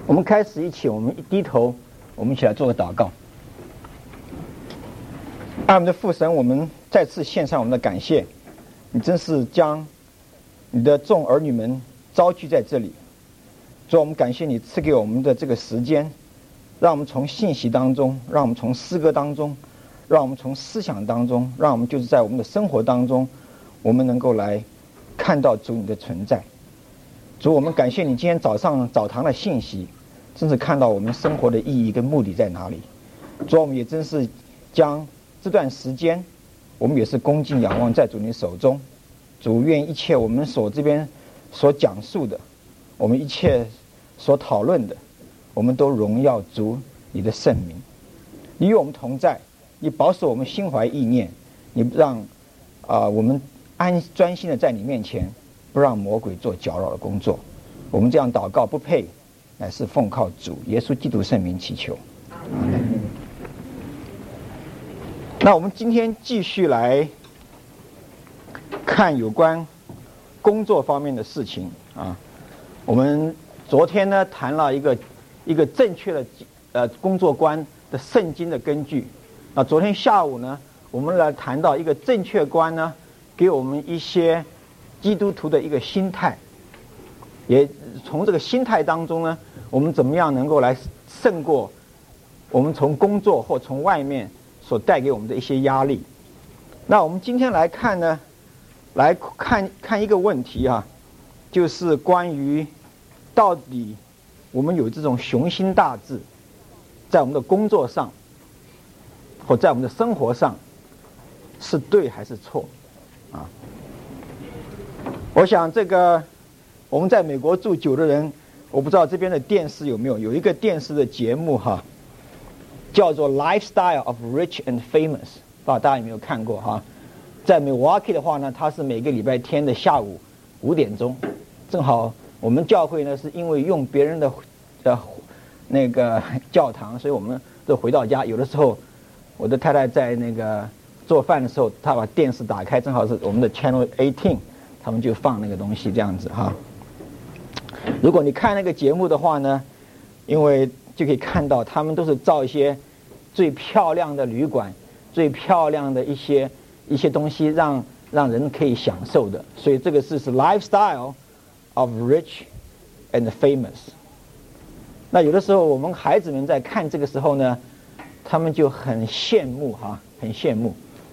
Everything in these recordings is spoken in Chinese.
我们开始我们一低头，我们一起来做个祷告。爱我们的父神，我们再次献上我们的感谢，你真是将你的众儿女们召聚在这里。主，我们感谢你赐给我们的这个时间，让我们从信息当中，让我们从诗歌当中，让我们从思想当中，让我们就是在我们的生活当中，我们能够来看到主你的存在。主，我们感谢你今天早上早堂的信息，真是看到我们生活的意义跟目的在哪里。主，我们也真是将这段时间，我们也是恭敬仰望在主你手中。主，愿一切我们这边所讲述的，我们一切所讨论的，我们都荣耀主你的圣名。你与我们同在，你保守我们心怀意念，你让我们专心的在你面前，不让魔鬼做搅扰的工作。我们这样祷告不配，乃是奉靠主耶稣基督圣名祈求。那我们今天继续来看有关工作方面的事情啊。我们昨天呢谈了一个正确的工作观的圣经的根据。那昨天下午呢，我们来谈到一个正确观呢，给我们一些基督徒的一个心态，也从这个心态当中呢，我们怎么样能够来胜过我们从工作或从外面所带给我们的一些压力。那我们今天来看呢，来看一个问题啊，就是关于到底我们有这种雄心大志，在我们的工作上或在我们的生活上是对还是错啊？我想这个我们在美国住久的人，我不知道这边的电视有一个电视的节目哈，叫做 Lifestyle of Rich and Famous， 不知道大家有没有看过哈？在 Milwaukee 的话呢，它是每个礼拜天的下午5点钟，正好我们教会呢是因为用别人的那个教堂，所以我们都回到家。有的时候我的太太在那个做饭的时候，她把电视打开，正好是我们的 Channel 18， 他们就放那个东西这样子哈。如果你看那个节目的话呢，因为就可以看到他们都是造一些最漂亮的旅馆，最漂亮的一些东西让人可以享受的，所以这个是 lifestyle of rich and famous。 那有的时候我们孩子们在看这个时候呢，他们就很羡慕哈，很羡慕。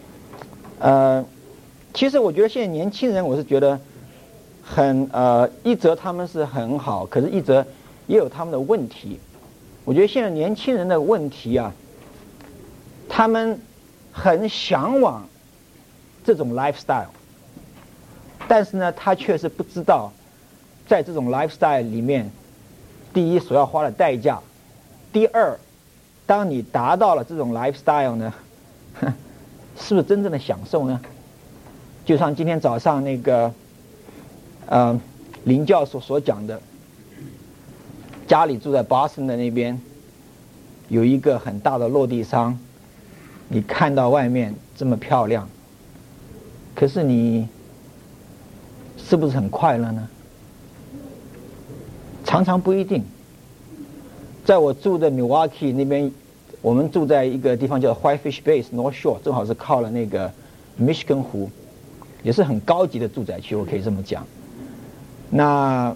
其实我觉得现在年轻人，我是觉得一则他们是很好，可是一则也有他们的问题。我觉得现在年轻人的问题啊，他们很向往这种 lifestyle， 但是呢，他确实不知道，在这种 lifestyle 里面，第一所要花的代价，第二，当你达到了这种 lifestyle 呢，是不是真正的享受呢？就像今天早上那个林教授所讲的，家里住在 Boston 的那边，有一个很大的落地窗，你看到外面这么漂亮，可是你是不是很快乐呢？常常不一定。在我住的 Milwaukee 那边，我们住在一个地方叫 Whitefish Bay North Shore， 正好是靠了那个 Michigan 湖，也是很高级的住宅区，我可以这么讲。那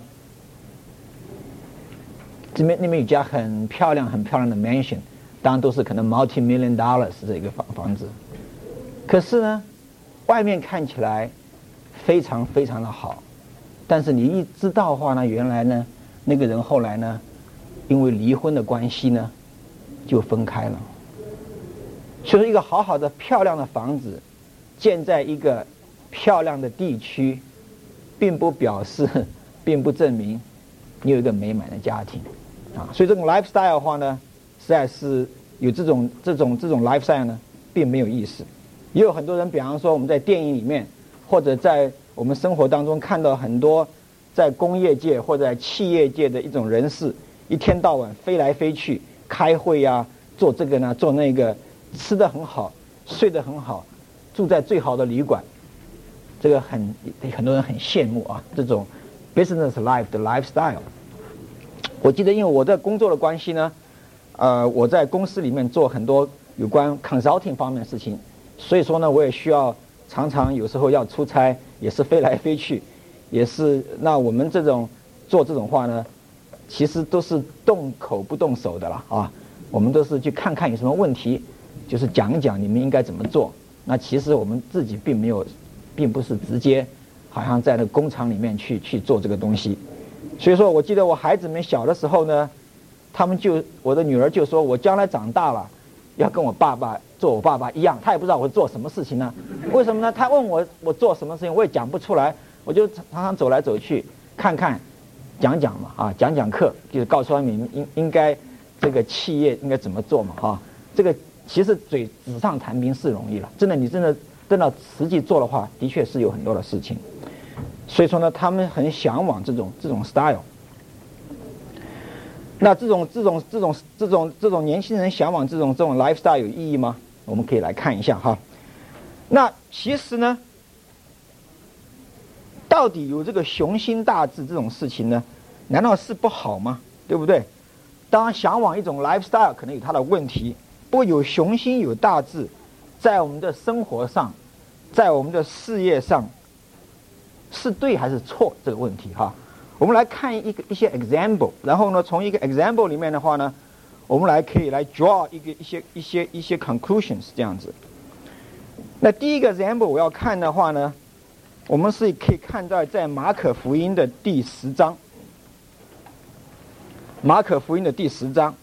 那边有一家很漂亮的 mansion， 当然都是可能 multi-million dollars 这个房子，可是呢，外面看起来非常非常的好，但是你一知道的话呢，原来呢，那个人后来呢，因为离婚的关系呢，就分开了。所以一个好好的漂亮的房子，建在一个漂亮的地区，并不表示，并不证明你有一个美满的家庭啊。所以这种 lifestyle 的话呢，实在是有这种 lifestyle 呢，并没有意思。也有很多人，比方说我们在电影里面，或者在我们生活当中看到很多在工业界或者在企业界的一种人士，一天到晚飞来飞去，开会啊，做这个呢，做那个，吃得很好，睡得很好，住在最好的旅馆，这个很多人很羡慕啊，这种 business life 的 lifestyle。 我记得因为我的工作的关系呢，我在公司里面做很多有关 consulting 方面的事情，所以说呢，我也需要常常有时候要出差，也是飞来飞去，也是那我们这种做这种话呢，其实都是动口不动手的了啊，我们都是去看看有什么问题，就是讲一讲你们应该怎么做。那其实我们自己并不是直接好像在那个工厂里面去做这个东西。所以说我记得我孩子们小的时候呢，我的女儿就说我将来长大了要跟我爸爸做我爸爸一样，她也不知道我做什么事情呢。为什么呢？她问我做什么事情，我也讲不出来，我就常常走来走去看看讲讲嘛啊，讲讲课，就是告诉他们应该这个企业应该怎么做嘛啊。这个其实纸上谈兵是容易了，真的你真的等到实际做的话，的确是有很多的事情。所以说呢，他们很向往这种 style。那这种年轻人向往这种 lifestyle 有意义吗？我们可以来看一下哈。那其实呢，到底有这个雄心大志这种事情呢，难道是不好吗？对不对？当然，向往一种 lifestyle 可能有它的问题，不过有雄心有大志，在我们的生活上，在我们的事业上，是对还是错这个问题哈。我们来看一些 example， 然后呢，从一个 example 里面的话呢，我们可以来 draw 一些 conclusions 这样子。那第一个 example 我要看的话呢，我们是可以看到在马可福音的第10章，马可福音的第10章，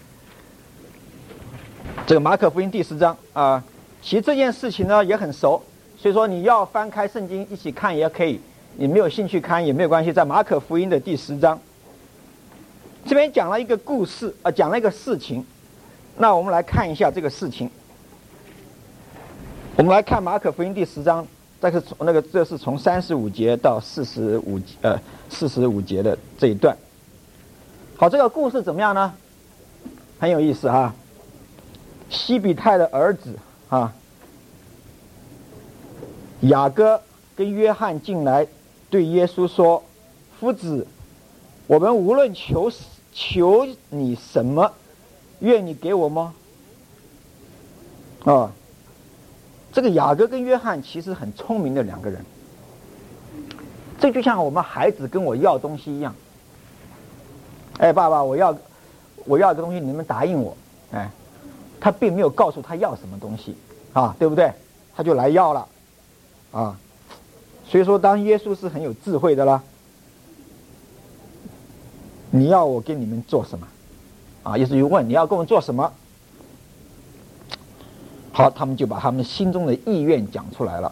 这个马可福音第10章啊，其实这件事情呢也很熟，所以说你要翻开圣经一起看也可以。你没有兴趣看也没有关系，在马可福音的第10章，这边讲了一个故事讲了一个事情。那我们来看一下这个事情。我们来看马可福音第10章，这是从35节到45节的这一段。好，这个故事怎么样呢？很有意思啊。西比泰的儿子雅各跟约翰进来对耶稣说：“夫子，我们无论求你什么，愿你给我吗？”这个雅各跟约翰其实很聪明的两个人，这就像我们孩子跟我要东西一样。爸爸，我要一个东西，你能不能答应我？他并没有告诉他要什么东西对不对？他就来要了所以说，当耶稣是很有智慧的啦。你要我给你们做什么？耶稣就问你要跟我做什么？好，他们就把他们心中的意愿讲出来了。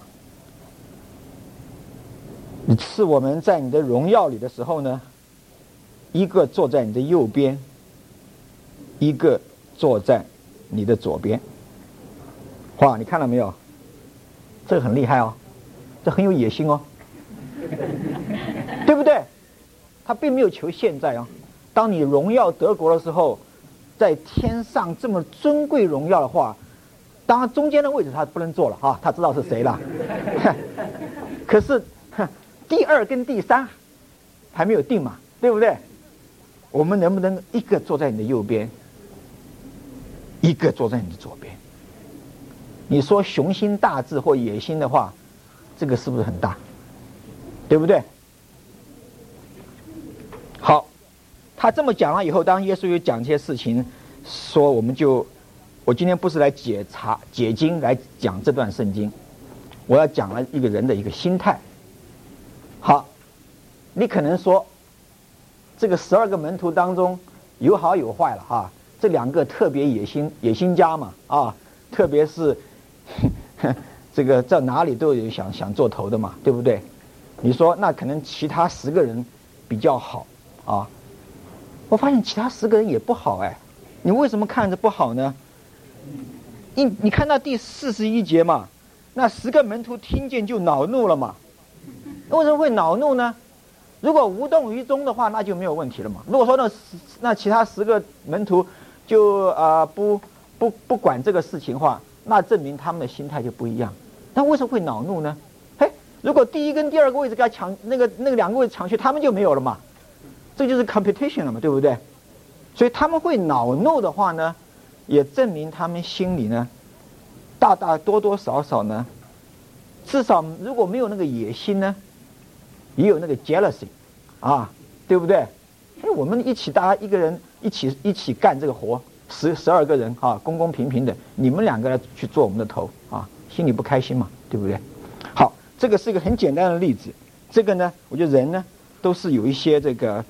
你赐我们在你的荣耀里的时候呢，一个坐在你的右边，一个坐在你的左边。哇，你看到没有？这个很厉害哦。这很有野心哦，对不对？他并没有求现在当你荣耀得国的时候，在天上这么尊贵荣耀的话，当然中间的位置他不能坐了他知道是谁了。可是第2跟第3还没有定嘛，对不对？我们能不能一个坐在你的右边，一个坐在你的左边？你说雄心大志或野心的话，这个是不是很大？对不对？好，他这么讲了以后，当耶稣又讲这些事情，说我今天不是来解经来讲这段圣经，我要讲了一个人的一个心态。好，你可能说这个12个门徒当中有好有坏了这2个特别野心家嘛特别是这个在哪里都有想做头的嘛，对不对？你说那可能其他10个人比较好我发现其他10个人也不好你为什么看着不好呢？你看到第41节嘛，那10个门徒听见就恼怒了嘛。为什么会恼怒呢？如果无动于衷的话，那就没有问题了嘛。如果说那其他10个门徒就不管这个事情的话，那证明他们的心态就不一样。那为什么会恼怒呢？如果第1跟第2个位置给他抢，那个2个位置抢去，他们就没有了嘛。 这就是 competition 了嘛，对不对？所以他们会恼怒的话呢，也证明他们心里呢，多多少少呢，至少如果没有那个野心呢，也有那个 jealousy 啊，对不对？哎，我们大家一个人一起干这个活，12个人啊，公公平平的，你们2个来去做我们的头啊，心里不开心嘛，对不对？好，这个是一个很简单的例子。这个呢，我觉得人呢都是有一些这个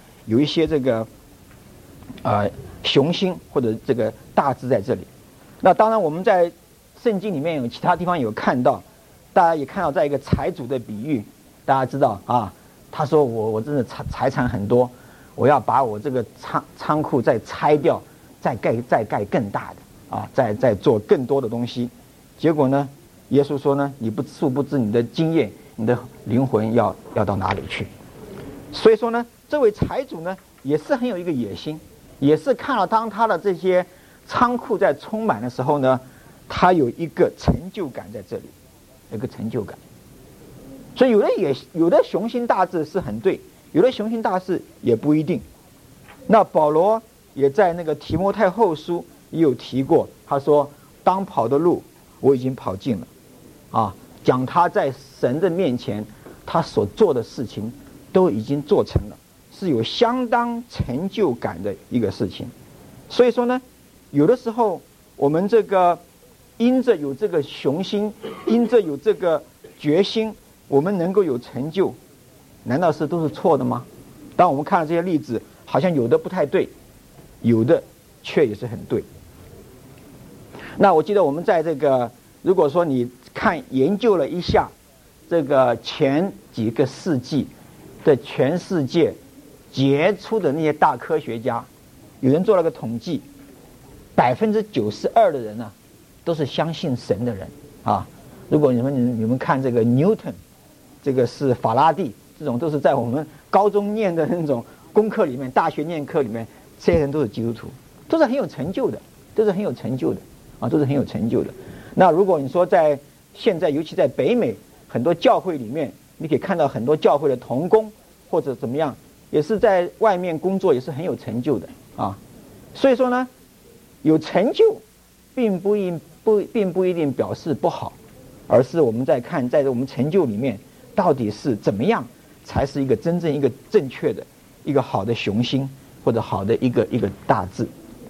雄心或者这个大志在这里。那当然我们在圣经里面有其他地方有看到，大家也看到在一个财主的比喻，大家知道啊，他说我真的财产很多，我要把我这个仓库再拆掉，再盖更大的啊，再做更多的东西。结果呢，耶稣说呢，你殊不知你的经验，你的灵魂要到哪里去？所以说呢，这位财主呢也是很有一个野心，也是看了当他的这些仓库在充满的时候呢，他有一个成就感在这里，有个成就感。所以有的雄心大志是很对，有的雄心大志也不一定。那保罗也在那个提摩太后书也有提过，他说当跑的路我已经跑尽了啊，讲他在神的面前他所做的事情都已经做成了，是有相当成就感的一个事情。所以说呢，有的时候我们这个因着有这个雄心，因着有这个决心，我们能够有成就，难道都是错的吗？当我们看了这些例子，好像有的不太对，有的却也是很对。那我记得我们在这个，如果说你研究了一下这个前几个世纪的全世界杰出的那些大科学家，有人做了个统计，92%的人呢都是相信神的人啊。如果你们看这个 Newton， 这个是法拉第，这种都是在我们高中念的那种功课里面，大学念课里面，这些人都是基督徒，都是很有成就的，都是很有成就的啊，都是很有成就的。那如果你说在现在，尤其在北美很多教会里面，你可以看到很多教会的同工或者怎么样，也是在外面工作，也是很有成就的啊。所以说呢，有成就并不一定表示不好，而是我们在看在我们成就里面到底是怎么样才是一个真正一个正确的一个好的雄心或者好的一个大志。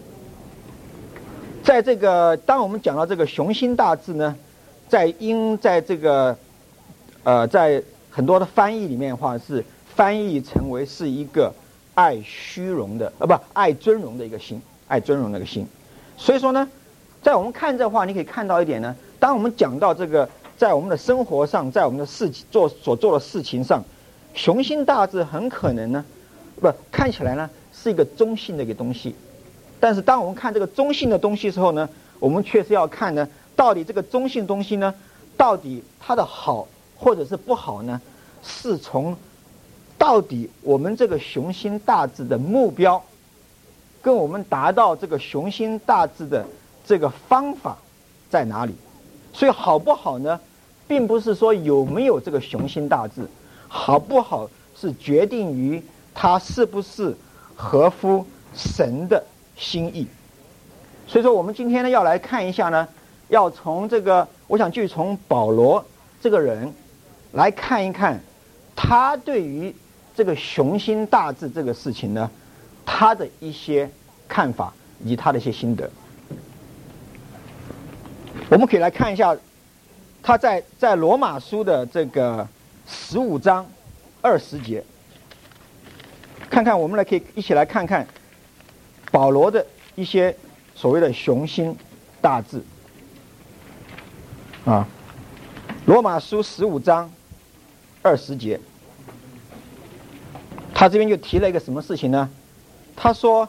在这个当我们讲到这个雄心大志呢，在这个在很多的翻译里面的话是翻译成为是一个爱虚荣的爱尊荣的一个心，爱尊荣的一个心。所以说呢，在我们看这话，你可以看到一点呢，当我们讲到这个在我们的生活上，在我们的所做的事情上，雄心大志很可能呢看起来呢是一个中性的一个东西，但是当我们看这个中性的东西的时候呢，我们确实要看呢，到底这个中性东西呢，到底它的好或者是不好呢，是从到底我们这个雄心大志的目标跟我们达到这个雄心大志的这个方法在哪里。所以好不好呢，并不是说有没有这个雄心大志，好不好是决定于它是不是合乎神的心意。所以说我们今天呢要来看一下呢，要从这个我想就从保罗这个人来看一看他对于这个雄心大志这个事情呢，他的一些看法以及他的一些心得。我们可以来看一下他在罗马书的这个15章20节，看看我们可以一起来看看保罗的一些所谓的雄心大志啊。罗马书15章20节，他这边就提了一个什么事情呢？他说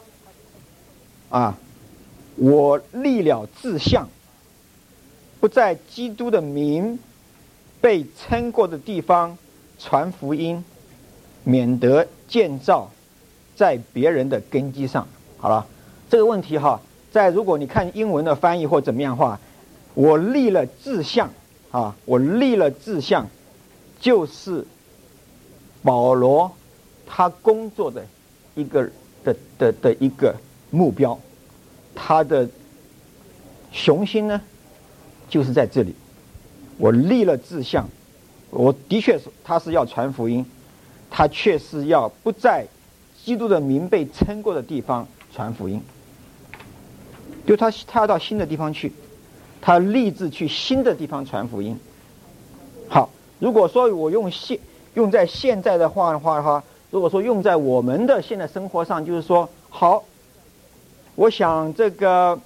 我立了志向，不在基督的名被称过的地方传福音，免得建造在别人的根基上。好了，这个问题如果你看英文的翻译或怎么样的话，我立了志向我立了志向，就是保罗他工作的一个的一个目标，他的雄心呢，就是在这里。我立了志向，我的确是他是要传福音，他确实要不在基督的名被称过的地方传福音，就他要到新的地方去，他立志去新的地方传福音。好，如果说我用在现在的话，如果说用在我们的现在生活上，就是说，好，我想这个，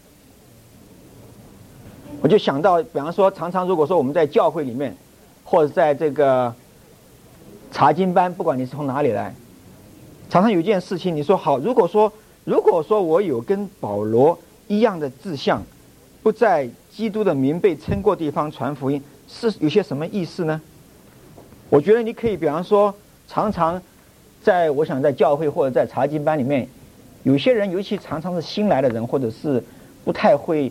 我就想到，比方说，常常如果说我们在教会里面，或者在这个查经班，不管你是从哪里来，常常有一件事情，你说好，如果说我有跟保罗一样的志向，不在基督的名被称过地方传福音，是有些什么意思呢？我觉得你可以，比方说，常常我想在教会或者在查经班里面，有些人，尤其常常是新来的人，或者是不太会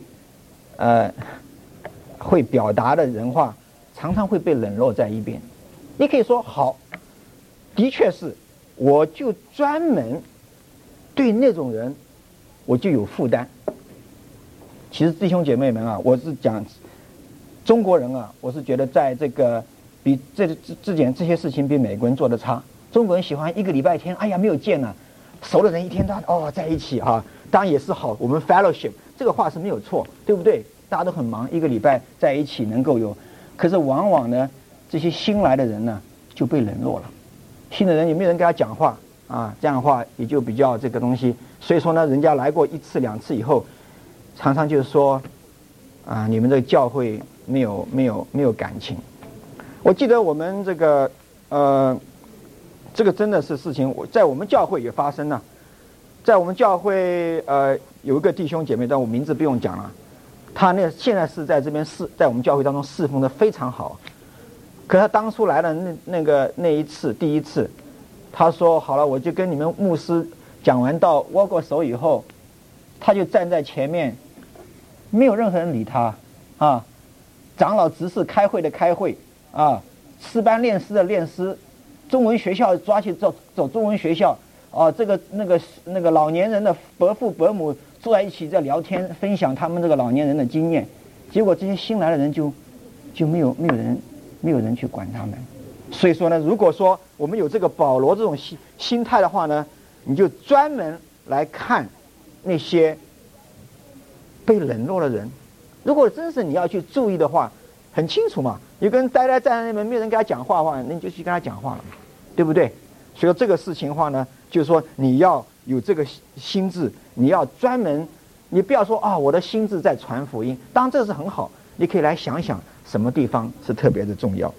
会表达的人话，常常会被冷落在一边。你可以说好，的确是，我就专门对那种人，我就有负担。其实弟兄姐妹们啊，我是讲中国人啊，我是觉得在这个比这些事情比美国人做得差。中国人喜欢一个礼拜天，哎呀没有见了，熟的人一天都在一起啊，当然也是好，我们 fellowship 这个话是没有错，对不对？大家都很忙，一个礼拜在一起能够有，可是往往呢，这些新来的人呢就被冷落了，新的人也没有人跟他讲话啊，这样的话也就比较这个东西，所以说呢，人家来过1次2次以后，常常就是说啊，你们这个教会没有感情。我记得我们这个这个真的是事情，在我们教会也发生了。在我们教会有一个弟兄姐妹，但我名字不用讲了，他现在是在这边在我们教会当中侍奉的非常好。可他当初来了那一次第一次，他说好了，我就跟你们牧师讲完道握过手以后，他就站在前面，没有任何人理他啊，长老执事开会的开会啊，诗班练诗的练诗，中文学校抓去走中文学校啊，这个那个老年人的伯父伯母坐在一起在聊天，分享他们这个老年人的经验，结果这些新来的人就没有人去管他们。所以说呢，如果说我们有这个保罗这种心态的话呢，你就专门来看那些被冷落的人。如果真是你要去注意的话，很清楚嘛，有个人呆站在那边，没有人跟他讲话的话，那你就去跟他讲话了，对不对？所以这个事情的话呢，就是说你要有这个心智，你要专门，你不要说啊，我的心智在传福音，当然这是很好，你可以来想想什么地方是特别的重要，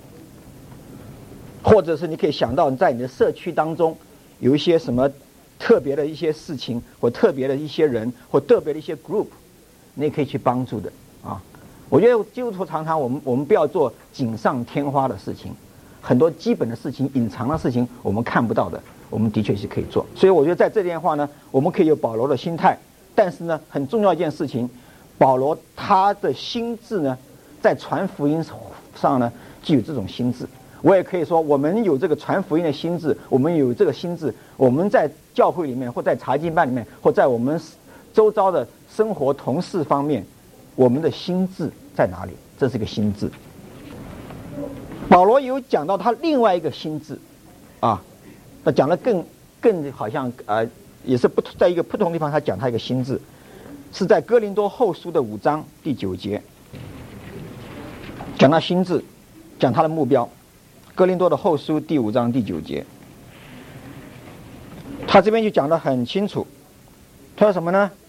或者是你可以想到在你的社区当中有一些什么特别的一些事情，或特别的一些人，或特别的一些 group， 你也可以去帮助的啊。我觉得基督徒常常我们不要做锦上添花的事情，很多基本的事情、隐藏的事情我们看不到的，我们的确是可以做。所以我觉得在这点的话呢，我们可以有保罗的心态，但是呢，很重要一件事情，保罗他的心智呢，在传福音上呢，就有这种心智。我也可以说，我们有这个传福音的心智，我们有这个心智，我们在教会里面，或在查经班里面，或在我们周遭的生活同事方面，我们的心智在哪里？这是个心智。保罗有讲到他另外一个心智，啊，他讲的更好像也是在一个不同地方，他讲他一个心智，是在哥林多后书的5章第9节，讲他心智，讲他的目标。哥林多的后书第5章第9节，他这边就讲得很清楚，他说什么呢？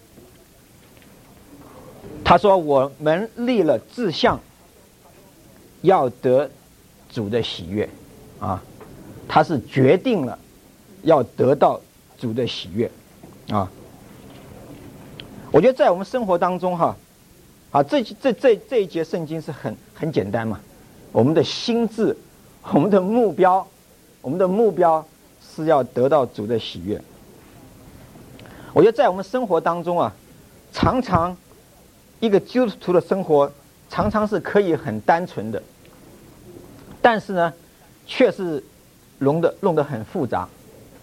他说我们立了志向，要得主的喜悦啊，他是决定了要得到主的喜悦啊。我觉得在我们生活当中这一节圣经是很简单嘛，我们的心智，我们的目标是要得到主的喜悦。我觉得在我们生活当中常常一个基督徒的生活常常是可以很单纯的，但是呢，却是弄得很复杂。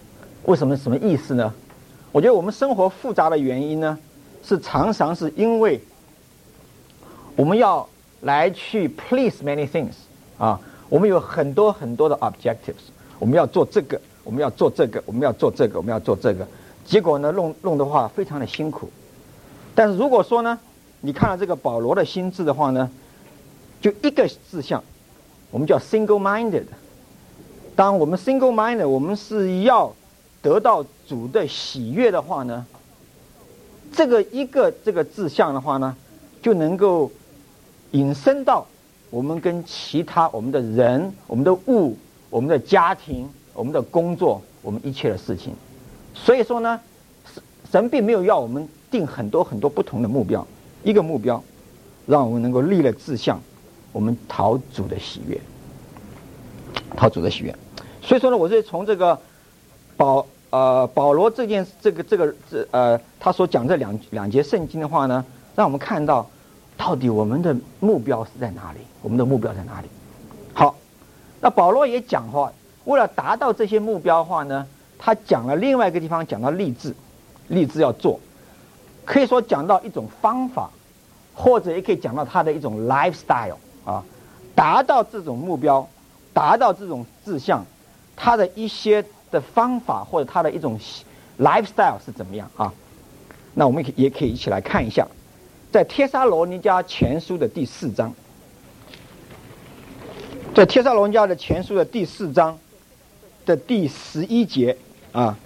为什么？什么意思呢？我觉得我们生活复杂的原因呢，是常常是因为我们要来去 please many things 啊，我们有很多很多的 objectives， 我们要做这个，我们要做这个，我们要做这个，我们要做这个，结果呢，弄的话非常的辛苦。但是如果说呢，你看了这个保罗的心智的话呢，就一个志向，我们叫 single-minded。当我们 single-minded， 我们是要得到主的喜悦的话呢，这个志向的话呢，就能够引申到我们跟其他我们的人、我们的物、我们的家庭、我们的工作、我们一切的事情。所以说呢，神并没有要我们定很多很多不同的目标，一个目标，让我们能够立了志向，我们讨主的喜悦，讨主的喜悦。所以说呢，我是从这个保罗他所讲这两节圣经的话呢，让我们看到到底我们的目标是在哪里，我们的目标在哪里。好，那保罗也讲话，为了达到这些目标的话呢，他讲了另外一个地方讲到立志要做，可以说讲到一种方法，或者也可以讲到他的一种 lifestyle 啊，达到这种目标，达到这种志向，他的一些的方法或者他的一种 lifestyle 是怎么样啊？那我们也可以一起来看一下，在帖撒罗尼迦前书的第4章，在帖撒罗尼迦的前书的第4章的第11节啊，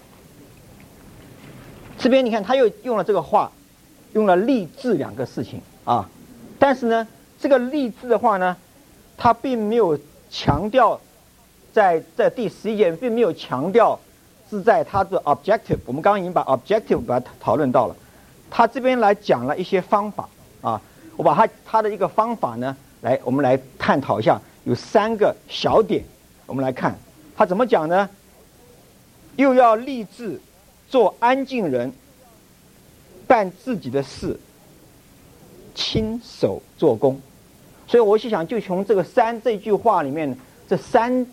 这边你看他又用了这个话，用了立志2个事情啊，但是呢，这个立志的话呢，他并没有强调。在第11节并没有强调是在他的 objective， 我们刚刚已经把 objective 把它讨论到了，他这边来讲了一些方法啊，我把他的一个方法呢，我们来探讨一下，有3个小点，我们来看他怎么讲呢？又要立志做安静人，办自己的事，亲手做工。所以我就想，就从这个这句话里面，这三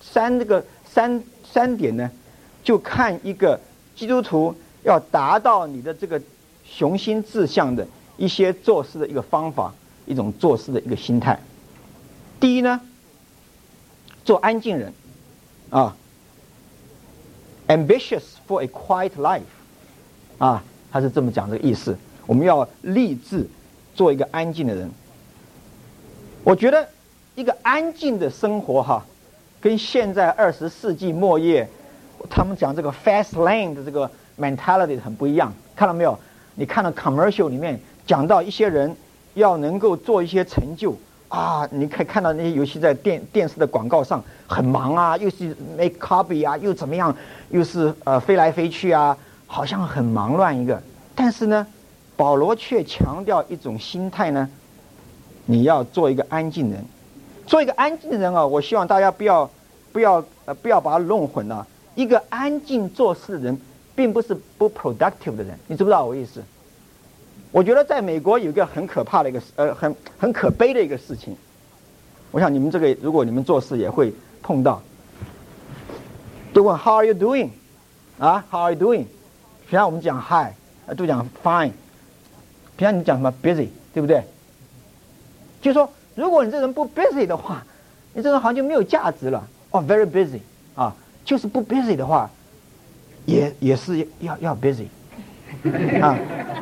点呢，就看一个基督徒要达到你的这个雄心志向的一些做事的一个方法，一种做事的一个心态。第一呢，做安静人啊 ，ambitious for a quiet life 啊，他是这么讲这个意思。我们要立志做一个安静的人。我觉得一个安静的生活哈。跟现在20世纪末叶，他们讲这个 fast lane 的这个 mentality 很不一样，看到没有？你看到 commercial 里面讲到一些人要能够做一些成就啊，你可以看到那些尤其在电视的广告上很忙啊，又是 make copy 啊，又怎么样，又是飞来飞去啊，好像很忙乱一个。但是呢，保罗却强调一种心态呢，你要做一个安静人。做一个安静的人啊，我希望大家不要把它弄混了。一个安静做事的人，并不是不 productive 的人，你知不知道我意思？我觉得在美国有一个很可怕的一个很可悲的一个事情。我想你们这个，如果你们做事也会碰到，就问 How are you doing？ 啊 ，How are you doing？ 平常我们讲 Hi， 都讲 Fine。平常你讲什么 Busy， 对不对？就是说。如果你这人不 busy 的话，你这人好像就没有价值了。哦 ，very busy 啊，就是不 busy 的话，也是要 busy 啊。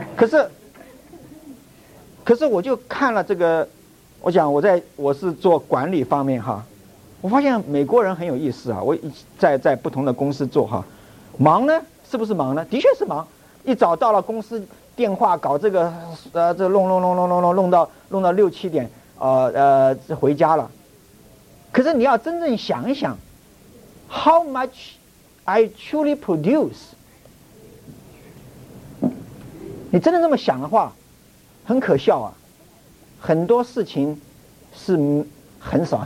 可是我就看了这个，我想我是做管理方面哈，我发现美国人很有意思啊。我在不同的公司做哈，忙呢是不是忙呢？的确是忙。一早到了公司，电话搞这个这弄到6、7点。回家了。可是你要真正想一想 ，how much I truly produce？ 你真的这么想的话，很可笑啊！很多事情是很少。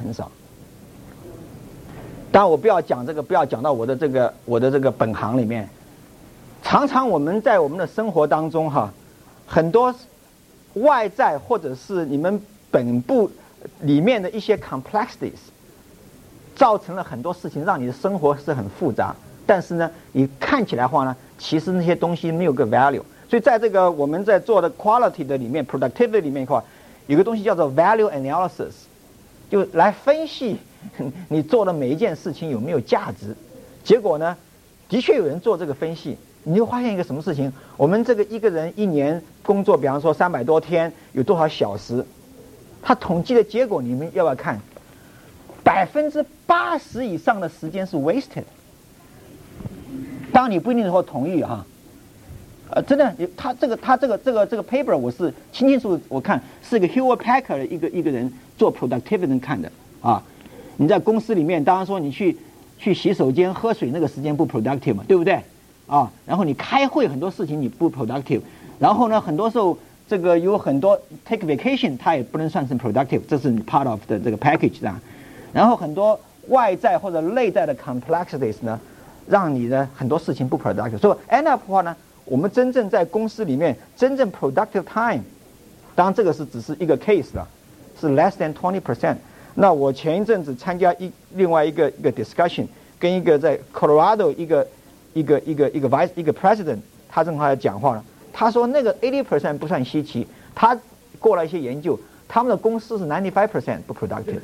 当然，我不要讲这个，不要讲到我的这个本行里面。常常我们在我们的生活当中哈，很多外在或者是你们本部里面的一些 complexities， 造成了很多事情，让你的生活是很复杂， 但是呢，你看起来的话呢，其实那些东西没有个 value。所以在这个我们在做的 quality 的里面 ，productivity 里面的话，有个东西叫做 value analysis， 就来分析你做的每一件事情有没有价值。结果呢，的确有人做这个分析，你就发现一个什么事情？我们这个一个人一年工作，比方说300多天，有多少小时？他统计的结果你们要不要看？80%以上的时间是 wasted。当然你不一定能够同意哈。真的，他这个 paper 我是清清楚楚，我看是个 Hewlett Packard 的一个人做 productivity 看的啊。你在公司里面，当然说你去洗手间喝水那个时间不 productive 嘛，对不对？啊，然后你开会很多事情你不 productive， 然后呢，很多时候这个有很多 take vacation 它也不能算成 productive， 这是你 part of 的这个 package 的。然后很多外在或者内在的 complexities 呢，让你的很多事情不 productive。所以 end up 的话呢，我们真正在公司里面真正 productive time， 当然这个是只是一个 case 了，是 less than 20%。那我前一阵子参加另外一个 discussion， 跟一个在 Colorado 一个 president， 他正好在讲话了。他说那个 80% 不算稀奇，他过了一些研究，他们的公司是 95% 不 productive。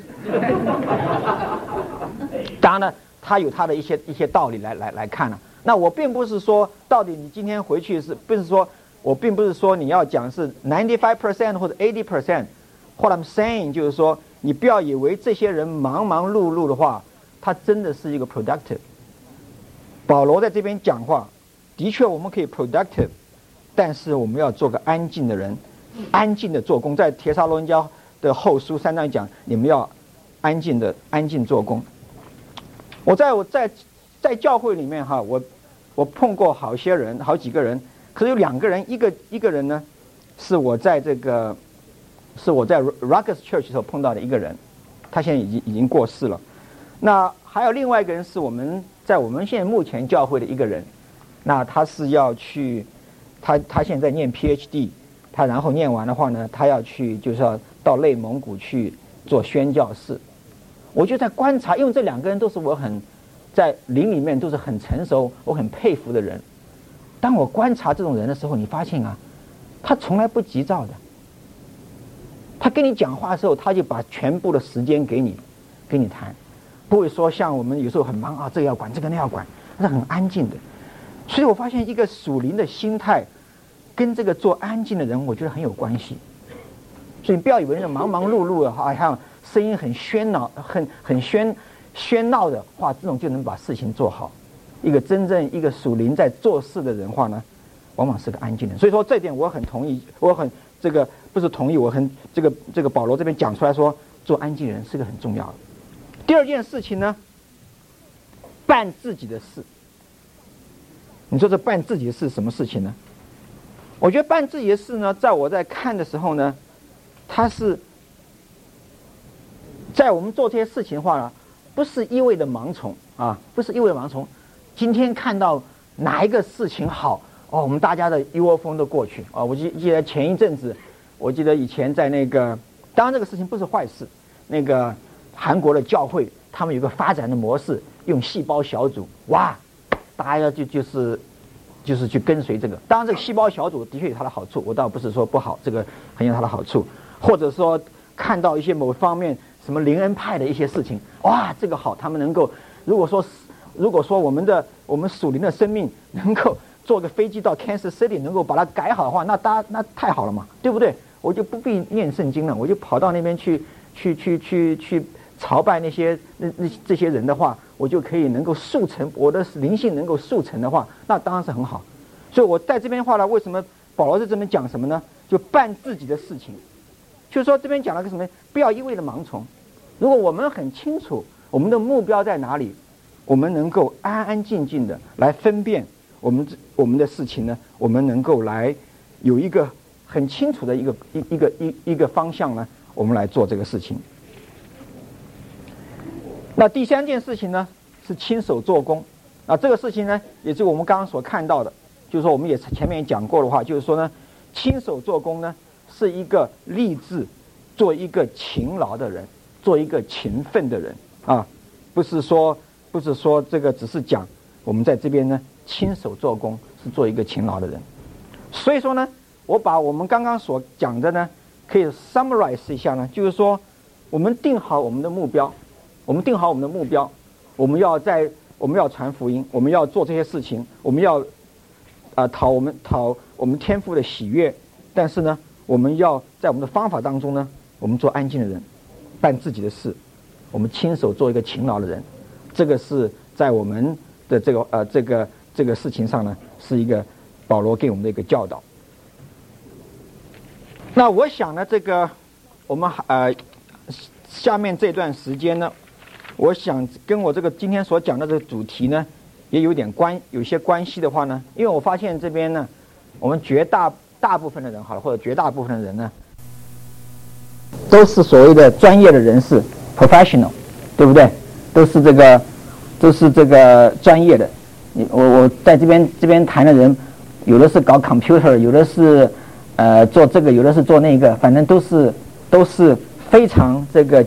当然呢，他有他的一些道理来看了。那我并不是说到底你今天回去我并不是说你要讲是 95% 或者 80%。What I'm saying 就是说，你不要以为这些人忙忙碌碌的话，他真的是一个 productive。保罗在这边讲话，的确我们可以 productive， 但是我们要做个安静的人，安静的做工。在帖撒罗尼迦的后书3章讲，你们要安静做工。我在教会里面哈，我碰过好几个人，可是有2个人，一个人呢，是我在 Ruggers Church 时候碰到的一个人，他现在已经过世了。那还有另外一个人是我们现在目前教会的一个人，那他是要去，他现在念 PhD， 他然后念完的话呢，他要去就是要到内蒙古去做宣教士。我就在观察，因为这2个人都是我在灵里面都是很成熟，我很佩服的人。当我观察这种人的时候，你发现啊，他从来不急躁的。他跟你讲话的时候，他就把全部的时间给你谈，不会说像我们有时候很忙啊，这个要管，这个那要管，他是很安静的。所以我发现一个属灵的心态跟这个做安静的人，我觉得很有关系。所以你不要以为那忙忙碌碌的话，还有声音很喧闹、很喧闹的话，这种就能把事情做好。一个真正一个属灵在做事的人话呢，往往是个安静的人。所以说这点我很同意，这个不是同意，我很这个保罗这边讲出来说，做安静人是个很重要的。第二件事情呢，办自己的事。你说这办自己的事什么事情呢？我觉得办自己的事呢，在我在看的时候呢，它是在我们做这些事情的话呢，不是一味的盲从啊，不是一味的盲从。今天看到哪一个事情好，我们大家的一窝蜂都过去啊！我记得前一阵子，我记得以前在那个，当然这个事情不是坏事，那个韩国的教会他们有个发展的模式，用细胞小组，哇，大家就是去跟随这个。当然这个细胞小组的确有它的好处，我倒不是说不好，这个很有它的好处。或者说看到一些某方面什么灵恩派的一些事情，哇，这个好，他们能够如果说我们属灵的生命能够坐个飞机到 Kansas City 能够把它改好的话，那太好了嘛，对不对？我就不必念圣经了，我就跑到那边去朝拜这些人的话，我就可以能够速成，我的灵性能够速成的话，那当然是很好。所以我在这边话呢，为什么保罗在这边讲什么呢？就办自己的事情，就是说这边讲了个什么？不要一味的盲从。如果我们很清楚我们的目标在哪里，我们能够安安静静的来分辨我们的事情呢，我们能够来有一个很清楚的一个方向呢，我们来做这个事情。那第3件事情呢，是亲手做工。那这个事情呢，也是我们刚刚所看到的，就是说我们也前面也讲过的话，就是说呢，亲手做工呢，是一个立志做一个勤劳的人，做一个勤奋的人啊，不是说这个只是讲我们在这边呢亲手做工，是做一个勤劳的人。所以说呢，我把我们刚刚所讲的呢，可以 summarize 一下呢，就是说，我们定好我们的目标，我们要传福音，我们要做这些事情，我们要讨我们天父的喜悦，但是呢，我们要在我们的方法当中呢，我们做安静的人，办自己的事，我们亲手做一个勤劳的人，这个是在我们的这个事情上呢，是一个保罗给我们的一个教导。那我想呢，这个我们下面这段时间呢，我想跟我这个今天所讲的这个主题呢，也有些关系的话呢，因为我发现这边呢，我们大部分的人好了，或者绝大部分的人呢，都是所谓的专业的人士 ，professional， 对不对？都是这个专业的。我在这边谈的人，有的是搞 computer， 有的是做这个，有的是做那个，反正都是非常这个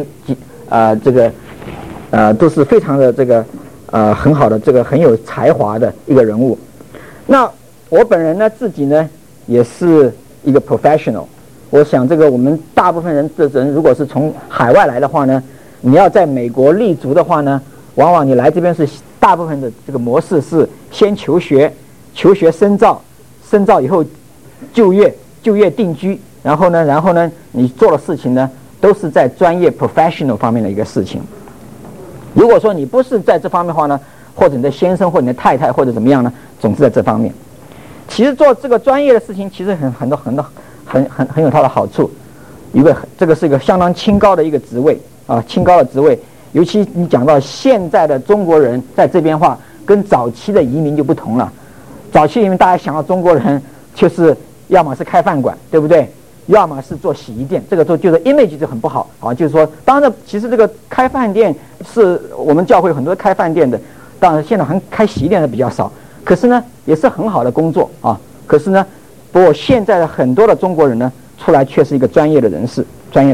都是非常的这个很好的这个很有才华的一个人物。那我本人呢，自己呢也是一个 professional。我想这个我们大部分人如果是从海外来的话呢，你要在美国立足的话呢，往往你来这边是大部分的这个模式是先求学深造以后就业定居，然后呢你做的事情呢都是在专业 professional 方面的一个事情。如果说你不是在这方面的话呢，或者你的先生或者你的太太或者怎么样呢，总是在这方面。其实做这个专业的事情，其实很有它的好处。这个是一个相当清高的一个职位啊，清高的职位。尤其你讲到现在的中国人在这边的话，跟早期的移民就不同了。早期移民大家想到中国人就是要么是开饭馆，对不对？要么是做洗衣店，这个就是 image 就很不好啊。就是说，当然其实这个开饭店是我们教会很多开饭店的，当然现在还开洗衣店的比较少，可是呢也是很好的工作啊。可是呢，不过现在的很多的中国人呢，出来却是一个专业的人士。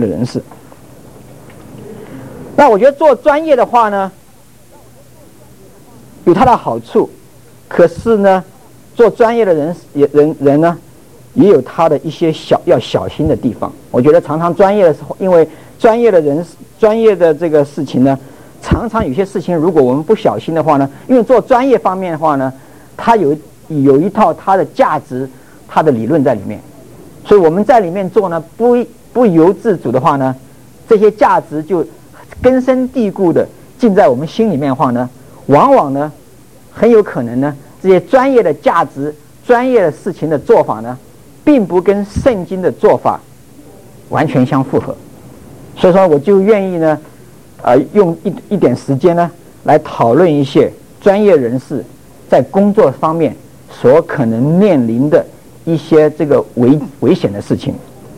那我觉得做专业的话呢，有它的好处，可是呢，做专业的人呢，也有他的一些要小心的地方。我觉得常常专业的时候，因为专业的这个事情呢，常常有些事情如果我们不小心的话呢，因为做专业方面的话呢，它有一套它的价值，它的理论在里面，所以我们在里面做呢，不由自主的话呢，这些价值就根深蒂固的进在我们心里面的话呢，往往呢，很有可能呢，这些专业的价值、专业的事情的做法呢，并不跟圣经的做法完全相符合。所以说，我就愿意呢，用一点时间呢，来讨论一些专业人士在工作方面所可能面临的一些这个危险的事情。